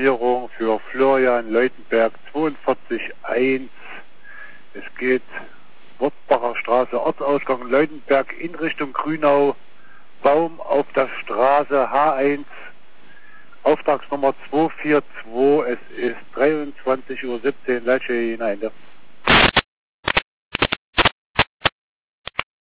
Alarmierung für Florian Leutenberg 42.1. Es geht Wortbacher Straße, Ortsausgang Leutenberg in Richtung Grünau. Baum auf der Straße H1, Auftragsnummer 242. Es ist 23:17 Uhr, Leitsche hinein.